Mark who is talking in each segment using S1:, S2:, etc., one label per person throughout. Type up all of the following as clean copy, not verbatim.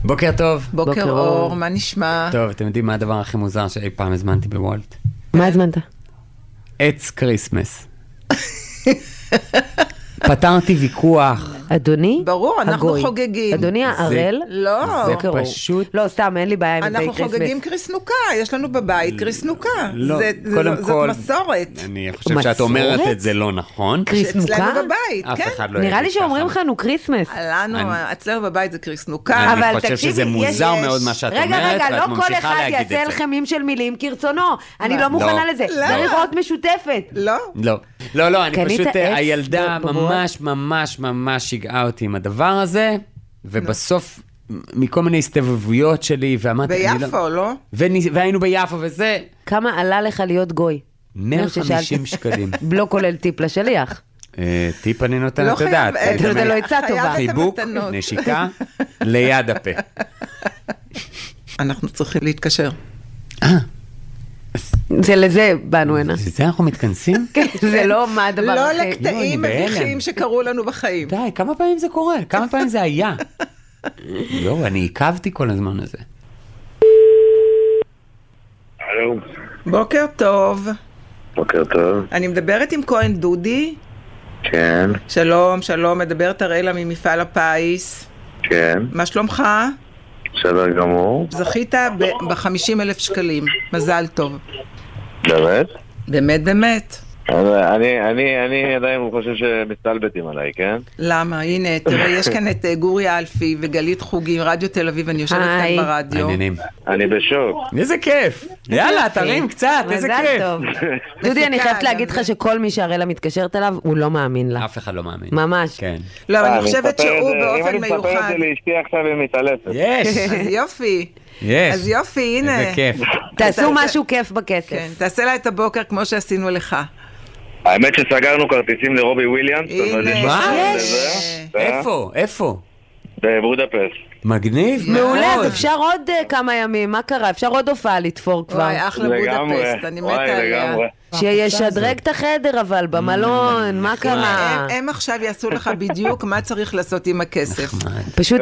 S1: בוקר טוב.
S2: בוקר אור, מה נשמע?
S1: טוב, אתם יודעים מה הדבר הכי מוזר שאי פעם הזמנתי בוולט?
S3: מה הזמנת?
S1: עץ קריסמס. פתרתי ויכוח.
S3: אדוני?
S2: ברור, אנחנו
S3: הגוי.
S2: חוגגים.
S3: אדוני הערל?
S2: לא.
S1: זה פשוט...
S3: לא, סתם, אין לי בעיה עם
S2: אנחנו
S3: זה.
S2: חוגגים קריסנוקה, יש לנו בבית קריסנוקה.
S1: לא,
S2: קודם כל... זאת מסורת.
S1: אני חושב שאת אומרת את זה לא נכון.
S3: קריסנוקה?
S2: אצלנו בבית,
S1: אף
S2: כן.
S1: אחד לא
S3: נראה לי
S1: יגיד
S3: שאומרים
S1: ככה.
S3: לנו קריסמס.
S2: אצלנו בבית זה קריסנוקה.
S1: אני חושב שזה מוזר מאוד מה שאת אומרת,
S3: רגע, לא
S1: ואת
S3: כל
S1: ממשיכה
S3: אחד
S1: להגיד את
S3: יעשה
S1: זה.
S3: לכם מים של מילים כרצונו. אני לא מוכנה לזה. צריך אות משותפת.
S2: לא.
S1: לא, אני
S3: קנית
S1: פשוט,
S3: עץ
S1: הילדה
S3: בבועה?
S1: ממש שיגעה אותי עם הדבר הזה, ובסוף, מכל מיני הסתובבויות שלי, ואמרתי...
S2: ביפו, לא?
S1: והיינו ביפו וזה...
S3: כמה עלה לך להיות גוי?
S1: 150 שקלים.
S3: לא כולל טיפ לשליח.
S1: טיפ אני נותן,
S2: לא
S1: את יודעת.
S2: חייב,
S3: אתה נותן לו עצה טובה.
S1: חיבוק, נשיקה, ליד הפה.
S2: אנחנו צריכים להתקשר.
S3: זה לזה באנו הנה.
S1: זה אנחנו מתכנסים?
S3: זה לא מה הדבר
S2: לא
S3: הכי.
S2: לקטעים מביכים שקרו לנו בחיים.
S1: די, כמה פעמים זה קורה? כמה פעמים זה היה? יואו, אני עיכבתי כל הזמן הזה.
S4: הלו.
S2: בוקר טוב.
S4: בוקר טוב.
S2: אני מדברת עם כהן דודי.
S4: כן,
S2: שלום, מדברת הראלה ממפעל הפיס.
S4: כן,
S2: מה שלומך?
S4: בסדר גמור.
S2: זכית ב-50,000 שקלים. מזל טוב.
S4: באמת?
S2: באמת.
S4: אני עדיין חושב שמסתלבטים עליי, כן?
S2: למה? הנה, תראה, יש כאן את גורי אלפי וגלית חוגי, רדיו תל אביב, אני יושבת כאן ברדיו.
S1: העניינים.
S4: אני בשוק.
S1: איזה כיף. יאללה, תרים קצת, איזה
S3: מזל
S1: כיף.
S3: טוב. דודי, אני חייבת להגיד לך שכל מי שהראלה מתקשרת אליו, הוא לא מאמין לה.
S1: אף אחד לא מאמין.
S3: ממש.
S1: כן.
S2: לא, אבל אני
S4: אני
S2: חושבת
S4: מספר
S2: שהוא
S4: את זה-
S2: באופן
S4: אם אני מספר את
S2: מיוחד.
S4: זה לאשתי עכשיו היא מתעלפת.
S1: יש.
S2: אז יופי.
S1: יש.
S2: אז יופי, הנה.
S1: איזה כיף.
S3: תעשו משהו כיף בכסף.
S2: כן, תעשה לה את הבוקר כמו שעשינו לך.
S4: האמת שסגרנו כרטיסים לרובי וויליאמס.
S2: הנה,
S1: מה?
S2: יש.
S1: איפה?
S4: בבודפסט.
S1: מגניב
S3: מעולה,
S1: מאוד.
S3: אז אפשר עוד כמה ימים, מה קרה? אפשר עוד הופעה לתפור כבר.
S2: וואי, אחלה בודפסט, אני מתה עליה.
S3: שישדרג את החדר אבל, במלון, מה קרה?
S2: הם עכשיו יעשו לך בדיוק מה צריך לעשות עם הכסף.
S3: פשוט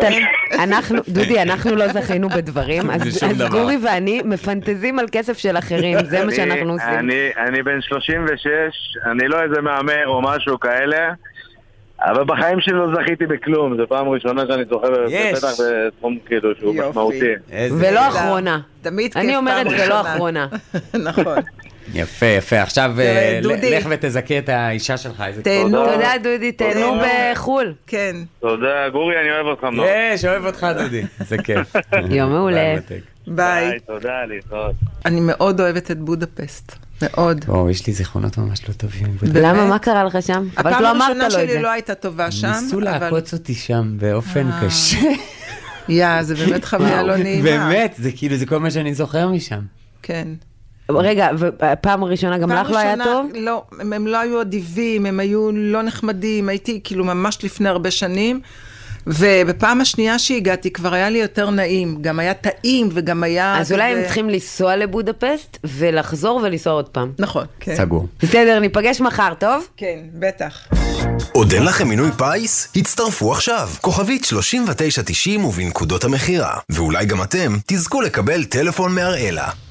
S3: דודי, אנחנו לא זכינו בדברים, אז
S1: בשום דבר.
S3: גורי ואני מפנטזים על כסף של אחרים, זה מה שאנחנו עושים.
S4: אני בן 36, אני לא איזה מאמר או משהו כאלה, אבל בחיים שלי לא זכיתי בכלום, זו פעם ראשונה שאני זוכה בפתח בתחום כאילו שהוא
S2: יופי.
S4: משמעותי.
S1: איזה-
S3: ולא אחרונה.
S2: תמיד כיף
S3: אני אומרת
S2: פעם
S3: ולא
S2: ראשונה.
S3: אחרונה.
S2: נכון.
S1: יפה. עכשיו
S2: דודי.
S1: לך ותזכה את האישה שלך. איזה
S2: תהנו.
S3: תודה דודי, תהנו בחול.
S2: כן.
S4: תודה, גורי, אני אוהב אותך מאוד.
S1: יש, אוהב אותך דודי. איזה כיף.
S3: יום מעולה.
S2: ביי.
S4: תודה, להתראות.
S2: אני מאוד אוהבת את בודפסט. מאוד.
S1: וואו, יש לי זיכרונות ממש לא טובים.
S3: למה, מה קרה לך שם? אבל
S2: הפעם
S3: לא אמרת
S2: הראשונה
S3: לו את
S2: שלי
S3: זה.
S2: לא הייתה טובה שם.
S1: ניסו
S2: אבל-
S1: לעקוץ אותי שם באופן קשה.
S2: זה באמת חוויה לא נעימה.
S1: באמת, זה כאילו, זה כל מה שאני זוכר משם.
S2: כן.
S3: רגע, ופעם הראשונה גם לך לא היה
S2: פעם
S3: טוב?
S2: ראשונה, לא, הם לא היו אדיבים, הם היו לא נחמדים, הייתי כאילו ממש לפני הרבה שנים, ובפעם השנייה שהגעתי כבר היה לי יותר נעים, גם היה טעים וגם היה...
S3: אז אולי הם
S2: כזה-
S3: צריכים לנסוע לבודפסט ולחזור ולנסוע עוד פעם.
S2: נכון, כן.
S1: סגור.
S3: בסדר, ניפגש מחר, טוב?
S2: כן, בטח.
S5: עוד אין לכם מינוי פיס? הצטרפו עכשיו. כוכבית 3990 ובנקודות המחירה. ואולי גם אתם תזכו לקבל טלפון מהראלה.